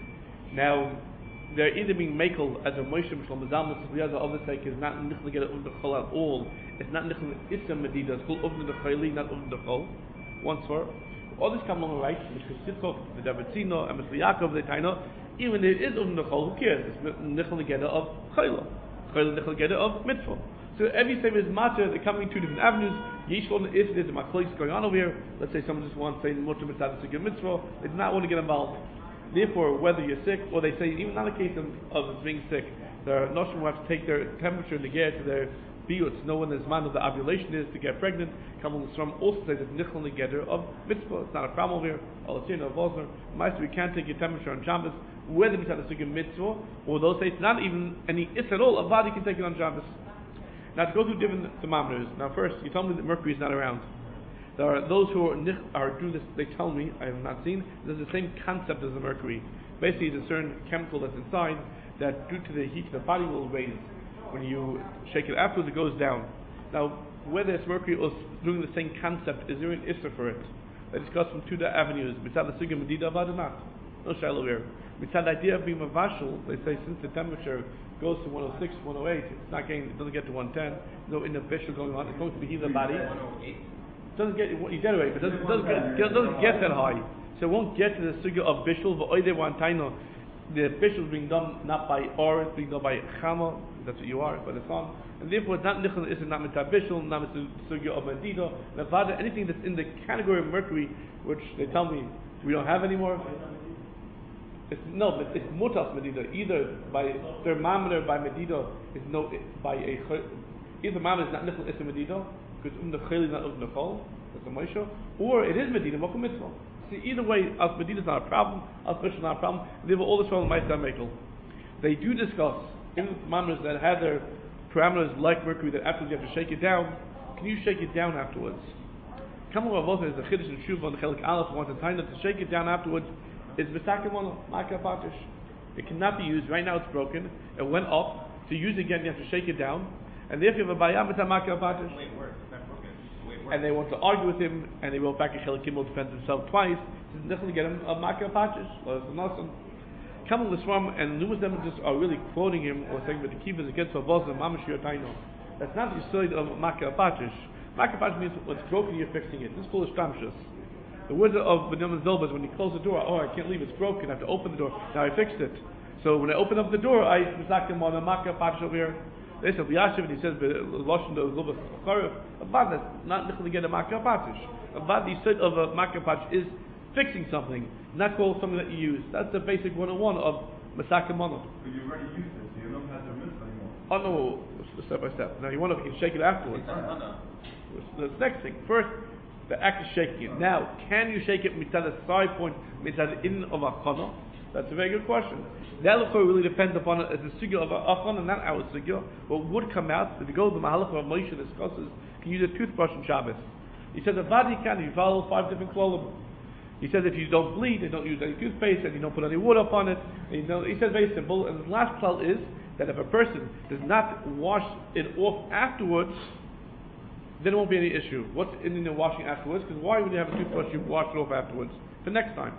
S1: Now, they're either being makel as a Moshe Mishlam Zalman, so the other side is not nichel get it over the chol at all. It's not nichel issa medida, it's called over the chayli, not over the chol. Once for. Others come along right, Mishka Sitzchok, the Davidzino, and Mr. Yaakov, the Taino, even if it is over the chol, who cares? It's nichel get of chayla. Chayla nichel get of mitzvah. So every time is matter, they're coming two different avenues. Yishon, if there's a machlokes going on over here, let's say someone just wants to say mutter mitzvah to get mitzvah, they do not want to get involved. Therefore, whether you're sick, or they say even not a case of being sick, there are noshim who have to take their temperature in the gear to their biyut to know when the zman of the ovulation is to get pregnant. Kamel Yisrael also says that nichel negeder of mitzvah. It's not a problem here. Alatina of Osner. Meister, we can't take your temperature on Shabbos, whether it's a mitzvah, or those say it's not even any is at all. A body can take it on Shabbos. Now to go through different thermometers. Now first, you told me that mercury is not around. There are those who are doing this, they tell me, I have not seen, there's the same concept as the mercury. Basically, it's a certain chemical that's inside that due to the heat, the body will raise. When you shake it afterwards, it goes down. Now, whether it's mercury or doing the same concept, is there an issa for it? They discuss from two avenues. Mitzad the Suga Medida Avad or not? No shiloh here. Mitzad the idea of being mavashal, they say since the temperature goes to 106, 108, it doesn't get to 110, no inhibition going on, it's going to be heat the body.
S2: 108.
S1: Doesn't get you get away, but doesn't get that high. So it won't get to the suga of bishul. But oide one taino, the bishul is being done not by or, it's being done by chama. That's what you are by the sun, and therefore it's not nichel. It's not mitzvah bishul, not mitzvah suga of medido, nevada. Anything that's in the category of mercury, which they tell me we don't have anymore. It's mutas medido. Either by thermometer by medido is no by a either thermometer is not nichel is medido. Because the chayil is not the chol, that's a Moshe, or it is Medina, Mokum Mitzvah. See, either way, as Medina is not a problem, as Fish is not a problem, they have all this from the Ma'aseh Mekel. They do discuss, in the thermometers that have their parameters like mercury, that afterwards you have to shake it down, can you shake it down afterwards? Kamel Ravot is a Chiddush and Shuv on the Chelik Aleph, wants to time to shake it down afterwards, is B'sakemono, Maka Patish. It cannot be used, right now it's broken, it went up, to use it again you have to shake it down, and therefore you have a Bayam Maka Patish. And they want to argue with him, and they wrote back a Chelik Gimel defends himself twice. He says, "Definitely get him a Makar Pachish." Kamel L'Swarm and numerous them just are really quoting him or saying that the keepers against Avos and Mamash Yotaino. That's not the story of Makar Pachish. Makar Pachish means when it's broken, you're fixing it. This is called Shtamshus. The words of Benjamin Zilba is when you close the door, I can't leave, it's broken, I have to open the door. Now I fixed it. So when I open up the door, I misak him on a Makar Pachish over here. They said Yashiv, and he says Lashon the Zilba Charif. About that's not to get a Makar Pachish. About the side of a Makar Pachish is fixing something, not called something that you use. That's the basic 101 of Masaka Mono.
S4: But you already used it, so you don't have to miss anymore.
S1: Oh no, step by step. Now you want to shake it afterwards. The next thing. First, the act of shaking it. Now, can you shake it mitzad a side point, mitzad in of a chana? That's a very good question. That really depends upon it as a sugya of a chana, not our sugya. What would come out, if you go to the Mahalach of Moshe discusses, can you use a toothbrush on Shabbos? He says, a body can, if you follow 5 different klolim. He says if you don't bleed, and don't use any toothpaste, and you don't put any water upon it, he says very simple, and the last klal is that if a person does not wash it off afterwards, then it won't be any issue. What's in the washing afterwards? Because why would you have a toothbrush, you wash it off afterwards? For next time.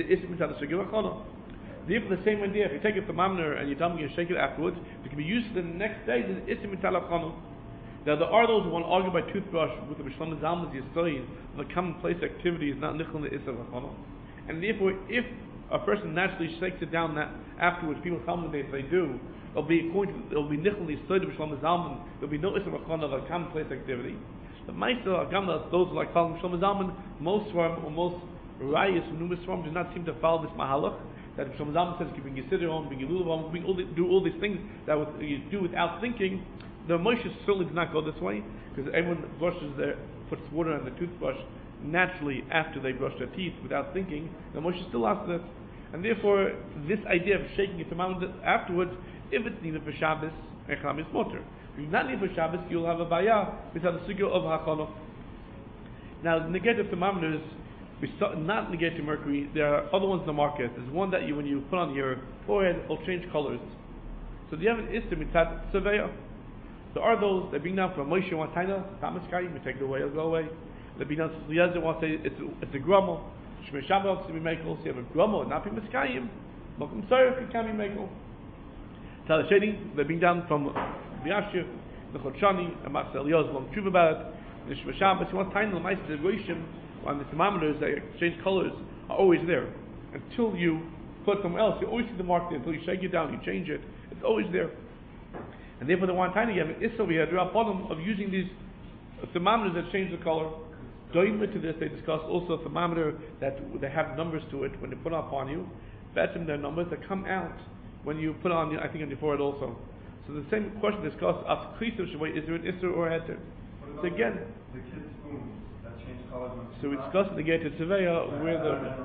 S1: Therefore, the same idea, if you take a thermometer and you tell me you shake it afterwards, it can be used the next day, then it's now there are those who want to argue by toothbrush with the Bishlam Zalman's Yisrael, the commonplace activity is not nichel the Issa L'chana. And therefore, if a person naturally shakes it down that afterwards, people tell them they do, it'll be nichel the Yisrael of Bishlam Zalman, there'll be no Issa L'chana of a commonplace activity. The Meister Agamna, those who like following Bishlam Zalman, most Rayas from Numbers Swarm do not seem to follow this mahalach that Shlomo Zalman says you can bring your siddur home, bring your lulav home, do all these things that you do without thinking. The Moshe certainly does not go this way, because everyone puts water on the toothbrush naturally after they brush their teeth without thinking. The Moshe still asks that, and therefore this idea of shaking it afterwards, if it's needed for Shabbos, echam is motor. If it's not needed for Shabbos, you'll have a bayah without the sugya of hachanof. Now, the negative thermometers, not negative mercury. There are other ones in the market. There's one that when you put on your forehead, it'll change colors. So do you have an isser mitzat surveyor? So are those that bring down from Moshe one taina, Tamas Kayim, you take it away, it'll go away. The bring down to Eliezer one say it's a grumel. Shmei Shabbat to be makel. So you have a grumel, not be miskayim. Mokum Sarif, it can be makel. Tell the shading, they bring down from Biashir, the Chodshani, and Max Eliezer long truth about it. The Shmei Shabbat, one taina, the mice, the Roshim, on the thermometers that change colors are always there. Until you put somewhere else, you always see the mark there. Until you shake it down, you change it, it's always there. And therefore the one time you have an issa, we had a bottom of using these thermometers that change the color. Going into this, they discuss also a thermometer that they have numbers to it when they put upon you. That's in their numbers that come out when you put on, I think, on your forehead also. So the same question discussed, is there an issa or a heter? So again,
S4: the kids' spoons that change colors.
S1: So we discussed in the gate of Tzveya where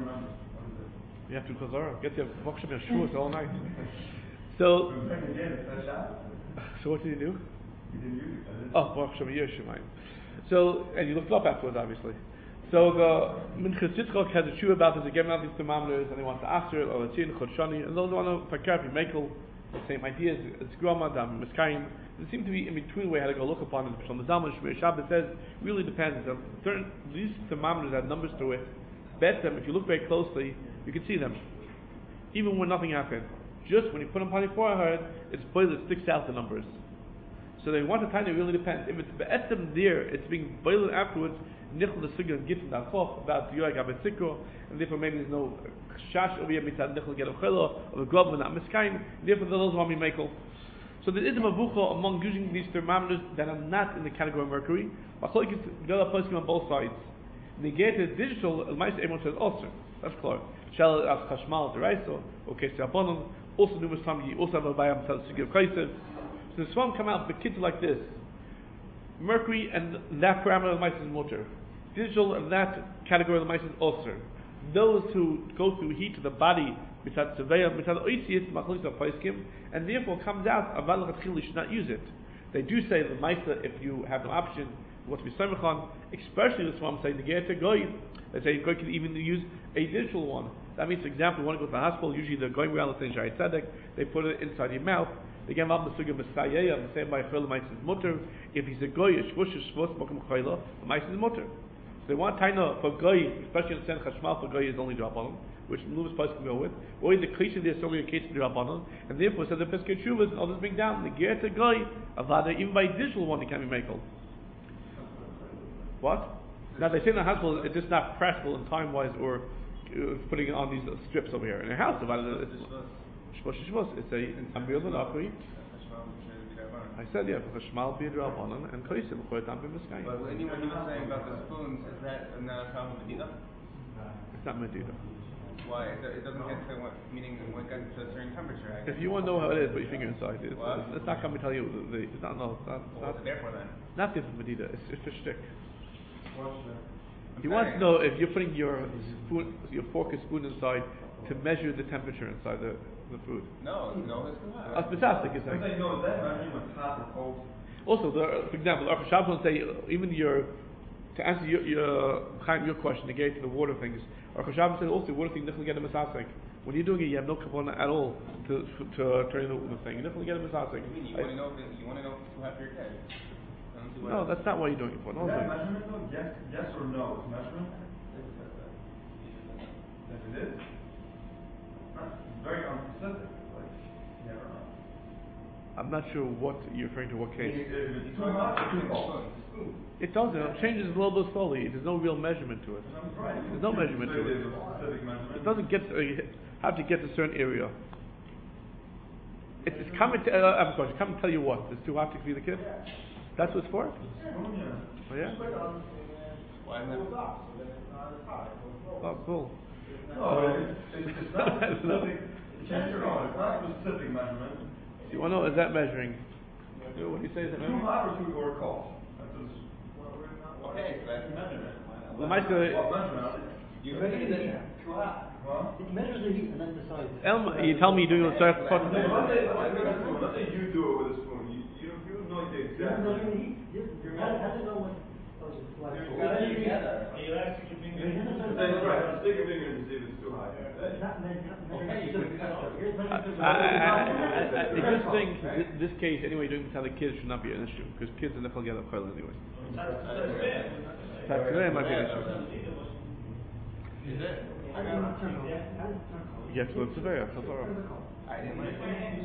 S1: you have to get your Voksham and Shuas all night. So what did you do?
S4: You didn't use it.
S1: Oh, Voksham Yeshimayim. So, and you looked it up afterwards, obviously. So the Minchas Yitzchok has a shua about this, again, about these thermometers, and they want to ask her, or Latin, Chodshani, and those want to Fakar, Mekel, the same ideas, it's Groma, Dam, Miskayim. There seems to be in between way how to go look upon it. Shlomo Zalman, Shmei Shabbat says, really depends. These thermometers have numbers to it. Bet them, if you look very closely, you can see them. Even when nothing happened. Just when you put them upon your forehead, it's boiled, it sticks out the numbers. So they want to time, it really depends. If it's be'etzem there, it's being boiled afterwards, nichel the sugar and gittin da'chof, about yoyag abesikro, and therefore maybe there's no shash over here, mitzad nichel get a chelo, of a glob, not miskayim, therefore those want me mekel. So there is a mavucha among using these thermometers that are not in the category of mercury. The other posting on both sides. Negated digital, everyone says also. That's clear. Shall as chashmal deraiso, okay, sabonon. Also, numerous times you also have a bayam tel sugi of kaisev. So the swam come out, the kids like this. Mercury and that parameter of the mice is motor. Digital and that category of the mice is ulcer. Those who go through heat to the body, mitzad seveya, mitzad oisius, machlis of paiskim, and therefore comes out, aval lechatchil, you should not use it. They do say the mice, if you have no option, what to be samichan, especially the swam say, negate goy. They say goy can even use a digital one. That means, for example, you want to go to the hospital, usually they're going around the thing, Shai Tzedek, they put it inside your mouth. They get involved in the suga Messiah, the same by Chayla, mice is mutter. If he's a goy, a shvush, shvus, mokum Chayla, the mice is mutter. So they want taina for goy, especially in the sense chashmal for goy is only drop on them, which Lewis Post can go with. Or in the cliche there's so many cases drop on them, and therefore says the Pesach Shuvas and others bring down the get a goy, avada, even by digital one it can be makel. What? Now they say in the hospital it's just not practical in time wise or putting it on these strips over here. In a house, it's a Amir L'Nachri. I said, yeah, for Chashmal be Drabanan and Kaisim, Choytam be Miskayim.
S2: But when you were saying about the spoons, is that not a problem with Medina?
S1: It's not Medina.
S2: Why? It doesn't get to what, meaning when it gets to a certain temperature.
S1: If you want to know how it is, put your finger inside. It's not coming to tell you. It's not, no, it's not.
S2: What's it there for then?
S1: Not different Medina, it's a shtick.
S2: I'm
S1: He wants to know if you're putting your fork and spoon inside to measure the temperature inside the food.
S2: No, it's not.
S1: That's fantastic, it's like.
S4: No, that measuring was hot or cold.
S1: Also, for example, Aruch Shabbos will say, even to answer your question, negate the water things, Aruch Shabbos says also, water thing, nichel get a masasek. When you're doing it, you have no kavanah at all to turn the thing. Nichel get a masasek.
S2: You want to know if you have your kid.
S1: No, that's not what you're doing it for. No,
S4: Is that measurement though? Yes or no? Measurement? Yes, it is. That's very unspecific. Like, yeah or no?
S1: I'm not sure what you're referring to, what case.
S4: If it's too hot or too cold?
S1: It doesn't. It changes a little bit slowly. There's no real measurement to it.
S4: Right.
S1: There's no measurement to it.
S4: Specific measurement.
S1: It doesn't have to get to a certain area. It's coming to. I have a question. Come and tell you what? It's too hot to feed the kid. That's what it's for? Oh yeah.
S2: Why Why is
S3: It
S2: that?
S3: goes up, so then it's not as high, so it's lower.
S1: Oh, cool.
S4: No, it's not specific, it's not specific measurement.
S1: You want to know, is that measuring? What do you say? Is that
S4: Too
S1: measuring?
S4: hot or too or cold? That's just.
S2: Okay, so that's measurement.
S1: The Meister,
S4: What measurement?
S2: You
S5: Measure
S2: think
S5: the
S2: that
S5: heat.
S2: too hot.
S4: Huh?
S5: It measures the heat and then decides.
S1: you tell me you're doing a certain
S4: Let's say you do it with a spoon. You know the
S5: You're
S4: exact.
S5: measuring the heat. How do you know what?
S2: You're putting it together.
S3: You actually can think
S4: That's right. Stick your finger and see if it's too high.
S2: Okay, you can cut it.
S1: I just think this case, anyway, doing this how the kids should not be an issue, because kids are not going to get a koil anyway. That's today might be an issue.
S2: Is it?
S1: You have to go to Tveria.
S2: I didn't like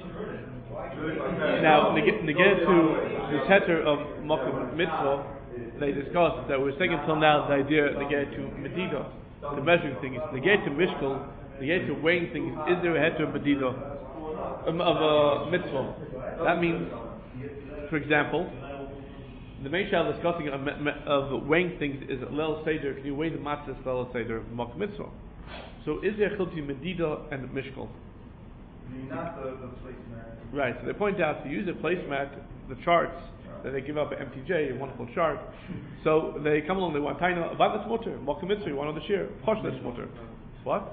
S1: Now, to get to the heter of Mokum Mitzvah, they discussed that we're saying until now the idea to get to Medida, the measuring things, to get to Mishkal, to get to weighing things. Is there a heter of Medida of a Mitzvah? That means, for example, the main shal discussing of weighing things is Lel Seder. Can you weigh the matzahs Lel Seder of Mokum Mitzvah? So is there chilti Medida and Mishkal?
S4: Not the placemat.
S1: Right, so they point out to use a placemat, the charts that they give up at MTJ, a wonderful chart. So they come along, they want Taina, about this motor, Mokum Mitzvah, you want on the shear, Posh this motor. What?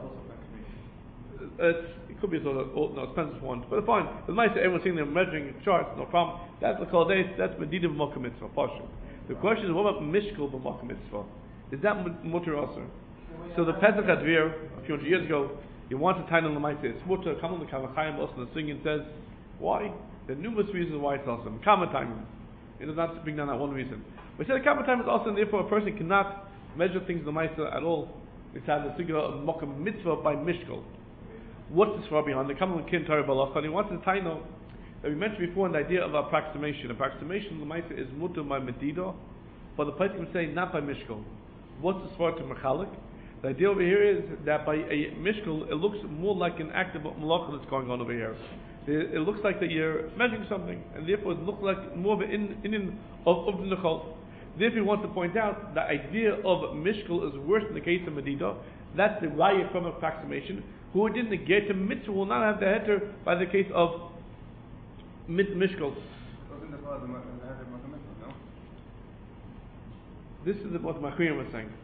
S1: It could be sort of, no, it depends which one. But fine, the nice everyone's seeing them measuring charts, no problem. That's the Kodesh, that's Medida Mokum Mitzvah, Posh. The question is, what about Mishkal Mokum Mitzvah? Is that motor also? So the Pesach Advir, a few hundred years ago, he wants to tie on the Maitah. It's mutter, come on the Kavachayim, also the singing says, why? There are numerous reasons why it's awesome. Kama time. It does not bring down that one reason. But the Kama time is also, and therefore a person cannot measure things in the Maitah at all. It's had the figure of Mokum Mitzvah by Mishkal. What's this for behind? The Kama Kin Torah Balach, and he wants to tie that we mentioned before in the idea of approximation. Approximation, the Maitah is mutter by Medida, but the person would say not by Mishkal. What's this for to Mechalik? The idea over here is that by a mishkal, it looks more like an act of malacha that's going on over here. It looks like that you're measuring something, and therefore it looks like more of an in of the nechol. Therefore, he wants to point out the idea of mishkal is worse in the case of Medida. That's the raya from approximation. Who didn't get to mitzvah will not have the heter by the case of mishkal.
S2: Doesn't the father have a Mokum Mitzvah, no?
S1: This is what Machriam was saying.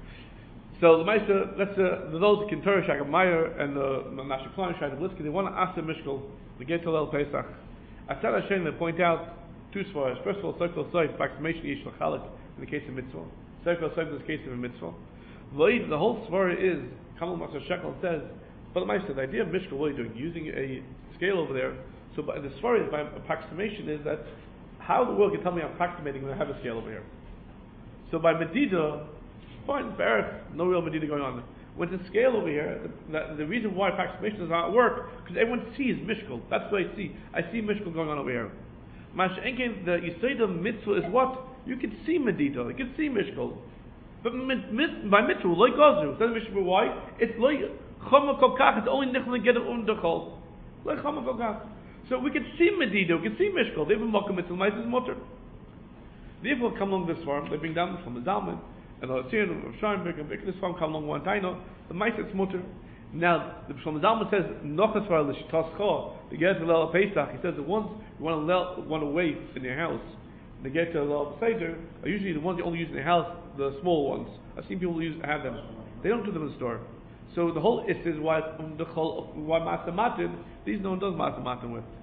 S1: So the Meister, those who can Torah Shagam Meyer and the Nashe Klein Shagam Blitzky, they want to ask the Mishkal to get to El Pesach. Asad Hashem, they point out two svaras. First of all, Circle Side, approximation Yesh L'Chalik in the case of mitzvah. Circle Side in the case of a mitzvah. The whole svara is, Kamal Master Shekel says, but the Meister, the idea of Mishkal, what are you doing? Using a scale over there. So by the svara, by approximation, is that how the world can tell me I'm approximating when I have a scale over here. So by Medida, fine, Barrett, no real Medida going on. With the scale over here, the reason why approximation does not work, because everyone sees Mishkal. That's what I see. I see Mishkal going on over here. Mash Enken, the Yisrael mitzvah is what? You can see Medida, you can see Mishkal. But by mitzvah, like Gazru, says Mishkal, why? It's like Chama Kokach, it's only Nichel and get it Undachol. Like Chama Kokach. So we can see Medida, we can see Mishkal. They have a Mokum Mitzvah, Mice is Mutter. Therefore, come along this farm, they bring down from the Zalman, and the Tzir of Scheinberg and this farm come along one time. The mice it's mutter. Now the Shlomo Zalman says Nochas for the Shitas to get to the Pesach. He says the ones you want to wait in your house to get to the Seder are usually the ones you only use in your house, the small ones. I've seen people have them. They don't do them in the store. So the whole is why Master Matin, these no one does Master Matin with.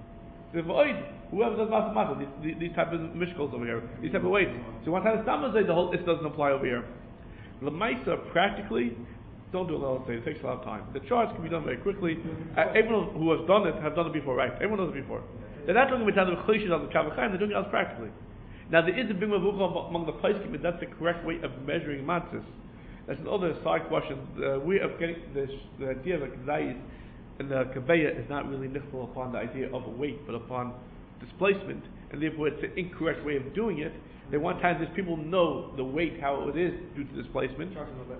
S1: Whoever does Master Matin, these type of mishkals over here, these type of weights. So one time the whole is doesn't apply over here. The Maisa practically don't do a lot of things. It takes a lot of time. The charts can be done very quickly. Everyone who has done it have done it before, right? Everyone does it before. They're not talking about the chlishes of the Kavachayim, they're doing it else practically. Now there is a big mavucha among the Paiskim, but that's the correct way of measuring matzahs. That's another side question. The way of getting the idea of a kazayis and the kabeya is not really nichol upon the idea of a weight, but upon displacement, and therefore it's the incorrect way of doing it. They want times that people know the weight, how it is due to displacement.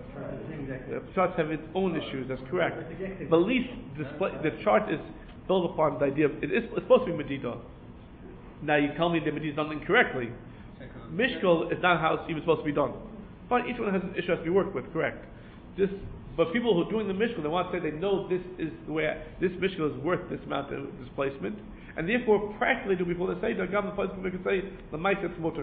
S1: The charts have its own issues, that's correct. But at least the chart is built upon the idea of, it's supposed to be Medida. Now you tell me that Medida is done incorrectly. Mishkal is not how it's even supposed to be done. Fine, each one has an issue has to be worked with, correct. But people who are doing the Mishkan, they want to say they know this is the way, this Mishkan is worth this amount of displacement, and therefore practically do before they say, the place we can say, the mice it's mutter.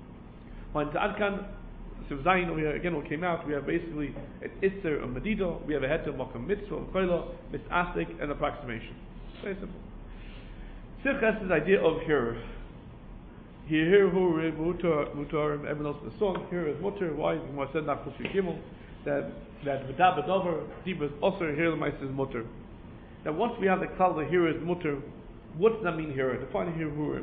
S1: Fine, to Adkan, so Zayin over here, again what came out, we have basically an Isser, a Medido, we have a Heter, Makam Mitzvah, a Koilo, Mitzasik, and approximation. Very simple. Sirchas is the idea of here. Here, Mutar, everyone knows the song, here is Mutter, why? Gemara said, Nach Fushi Gimel, that V'da B'dover, Dibra is Osir, here the mice is Mutter. Now once we have the Klal, the here is Mutter, what does that mean here? Define here, Hurim.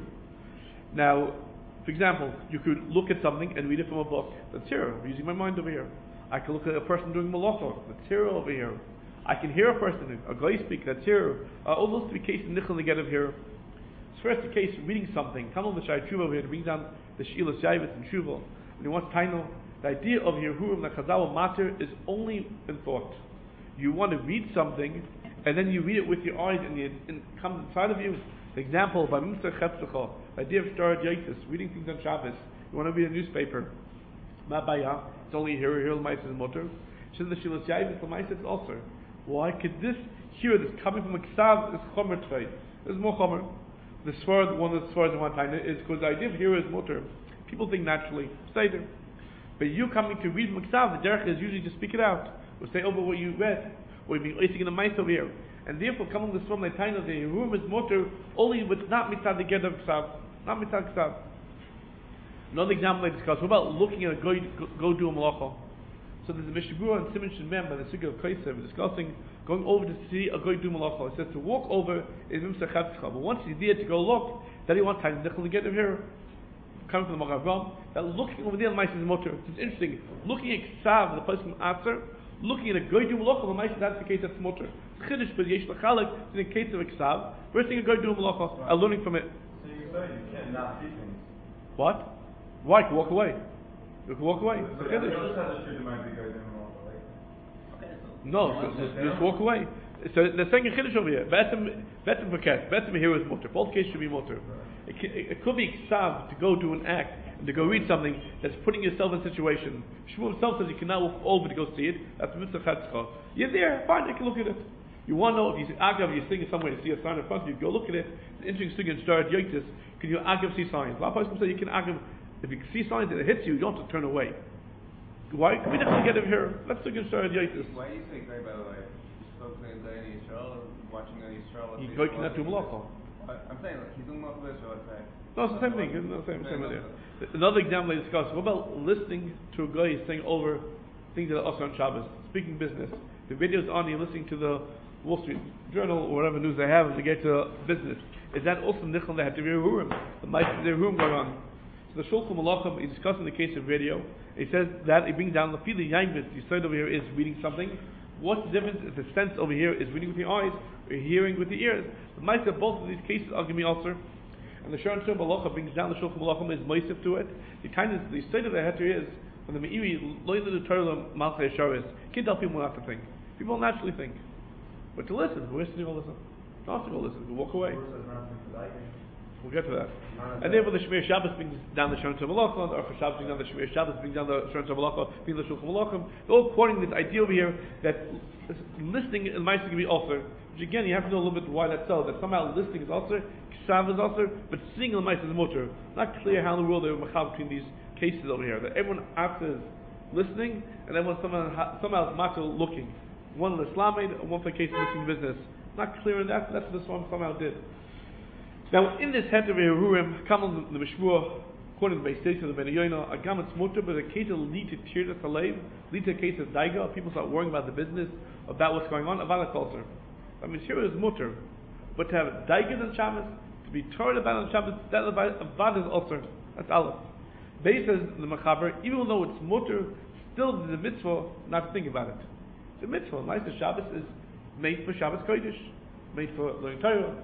S1: Now, for example, you could look at something and read it from a book. That's here. I'm using my mind over here. I can look at a person doing malacha. That's here over here. I can hear a person, a guy speak. That's here. All those three cases, nichel negative here. So first, the case reading something. Come on the Shai Tshuva over here to bring down the Shilas Yavit and Tshuva. And you want Taino. The idea of Yehurim, the Chazal Mater, is only in thought. You want to read something, and then you read it with your eyes, and it comes inside of you. The example by Mimsa Chetzachah, the idea of Shtar Yaitis, reading things on Shabbos. You want to read a newspaper. Mabaya, it's only here the mice is mutter. Shin the Shilas Yavit, the mice is also. Why could this coming from a Ksav is Chomer Tzvei? There's more Chomer. The Svard, one of the Svards in one time is because the idea of here is mutter. People think naturally, stay there. But you coming to read Meksav, the derech is usually to speak it out, or say over what you read, or you're being in the mice over here. And therefore, coming this from the time of the Yehurim is mutter only with not mitzad the get of Ksav, not mitzad Ksav. Another example I discussed, what about looking at a go do a malacha? So there's a Mishabura and Simon Shemem by the Sugya of Kaisev discussing going over to see a go do malacha. It says to walk over is Mimsa Chatzcha, but once he's there to go look, then he wants time to get him here. Coming from the Magavam, that looking over there, the mice is motor. It's interesting. Looking at Ksav, the place from Atzer, looking at a Goydum Malacha, the mice that's the case that's motor. Chiddush, but Yesh Lachalik, in the case of a Ksav, we're seeing a Goydum Malacha, learning from it.
S4: So you say you can't not see things.
S1: What? Why? You can walk away. You can walk away.
S4: So
S1: It's
S4: the
S1: Chiddush.
S4: other side of the street might be Goydum Malacha, like.
S1: No, just walk away. So they're saying a Chiddush over here. Better for cat. Better here is motor. Both cases should be motor. It could be Ksav to go do an act and to go read something that's putting yourself in a situation. Shmuel himself says you cannot walk over to go see it. That's Mitzvah Chatzcha. You're there, fine, you can look at it. You want to know if you're sitting somewhere and see a sign in front of you, go look at it. It's an interesting thing in Shtar Yotis. Can you see signs? A lot of people say you can if you see signs that it hits you, you don't have to turn away. Why? We don't get it here. Let's look at Shtar Yotis.
S2: Why do you say great, by the way? Focusing on Dayan Yisrael, watching on Yisrael.
S1: You go to Malacha.
S2: I'm saying, like, he's doing most of this, so I'd say.
S1: No, it's the same thing. It's the same idea. Another example I discussed. What about listening to a guy saying over things that are also on Shabbos, speaking business? The video's on, you're listening to the Wall Street Journal or whatever news they have to get to business. Is that also nichel that had to be Yehurim? The mice of the Yehurim going on. So the Shulchan Malachim is discussing the case of radio. He says that it brings down the feeling Yainvis. You said over here is reading something. What's the difference if the sense over here is reading with the eyes or hearing with the ears? The mice of both of these cases are going to be also. And the Sharon Shul Malacha brings down the Shulchan Malachim is moisif to it. The state of the heter is when the Meiri loyal to the Torah Malchei Sharis. Can't tell people not to think. People naturally think, but to listen, who has to go listen? Not to go listen. We walk away. We'll get to that. And therefore the Shemir Shabbos brings down the Sharon Malacha, or for Shabbos brings down the Shemir Shabbos, brings down the Sharon Malacha, brings the Shulchan Malachim. They're all quoting this idea over here that listening in mice can be also. Which again, you have to know a little bit why that's so. That somehow listening is also, Ksav is also, but seeing in the mice is motor. Not clear how in the world they were machal between these cases over here. That everyone after is listening, and everyone somehow is matter looking. One is Islamid, and one for the case of listening business. Not clear in that, that's what this one somehow did. Now, in this heter of Yehurim, come the Mishmur, according to the Beis of the Ben Yoina, a gamet's mutter, but a case will lead to tirdas halev, lead to a case of daiga. People start worrying about the business, about what's going on. Avala culture. I mean, here is mutter, but to have daiga on Shabbos, to be told about on Shabbos, that avad is also. That's aleph. Beis says the Mechaber, even though it's mutter, still there's a mitzvah not to think about it. It's a mitzvah. Nice Shabbos is made for Shabbos Kodesh, made for learning Torah,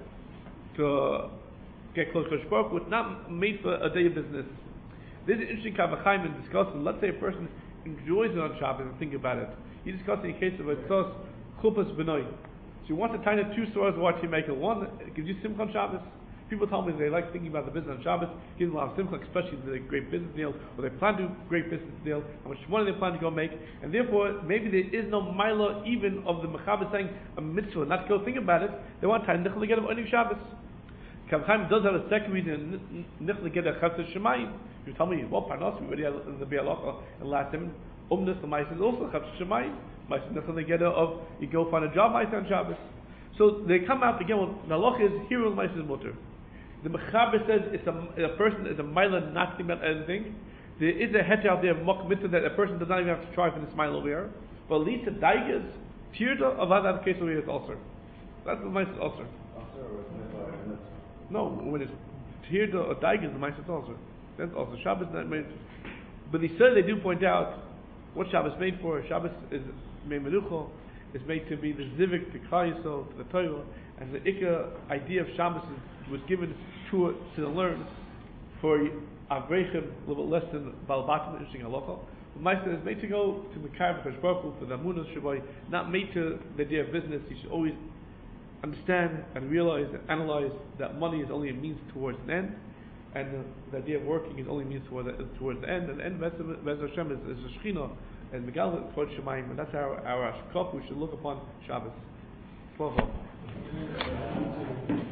S1: to get close to Shpork, it's not made for a day of business. There's an interesting Kavachaim in discussing. Let's say a person enjoys it on Shabbos and think about it. He's discussing a case of a tzos chupas b'noi. So you want to tie the two stores, watch you make it. One, it gives you simcha on Shabbos. People tell me they like thinking about the business on Shabbos, gives them a lot of simcha, especially if they're a great business deal, or they plan to do a great business deal, how much money they plan to go make, and therefore maybe there is no mila even of the mechaber saying a mitzvah, not to go think about it. They want time to get of only Shabbos. Kav Chaim does have a second reason, nichel get a chesed shemayim. You tell me, well, Parnas, we already had in the Bialacha and last time, Umnus the Ma'is is also chesed shemayim. Ma'is nichel get of you go find a job Ma'is on Shabbos. So they come out again. Well, the halacha is here on Ma'is is mutter. The mechaber says it's a person is a mila not thinking about anything. There is a heter out there mok mitzvah that a person does not even have to try for this mile over here. But at least the daigas tirda of that case over here is also. That's the Ma'is is also. No, when it's tirda or daigas, the Ma'is is also. That's also Shabbos not made. But they said they do point out what Shabbos made for. Shabbos is made melucha, is made to be the zivik to Klal Yisrael, to the Torah, and the ikka idea of Shabbos was given to the learn for Avrechim a little bit less than Balbatim, interesting halacha. But Ma'aser is made to go to Mekar B'Kadosh Baruch Hu for the Amunah Shabbai, not made to the idea of business. You should always understand and realize and analyze that money is only a means towards an end, and the idea of working is only a means towards the end. And the end of Hashem is a Shechina and Megal towards Shemayim, and that's our Ashkaf we should look upon Shabbos.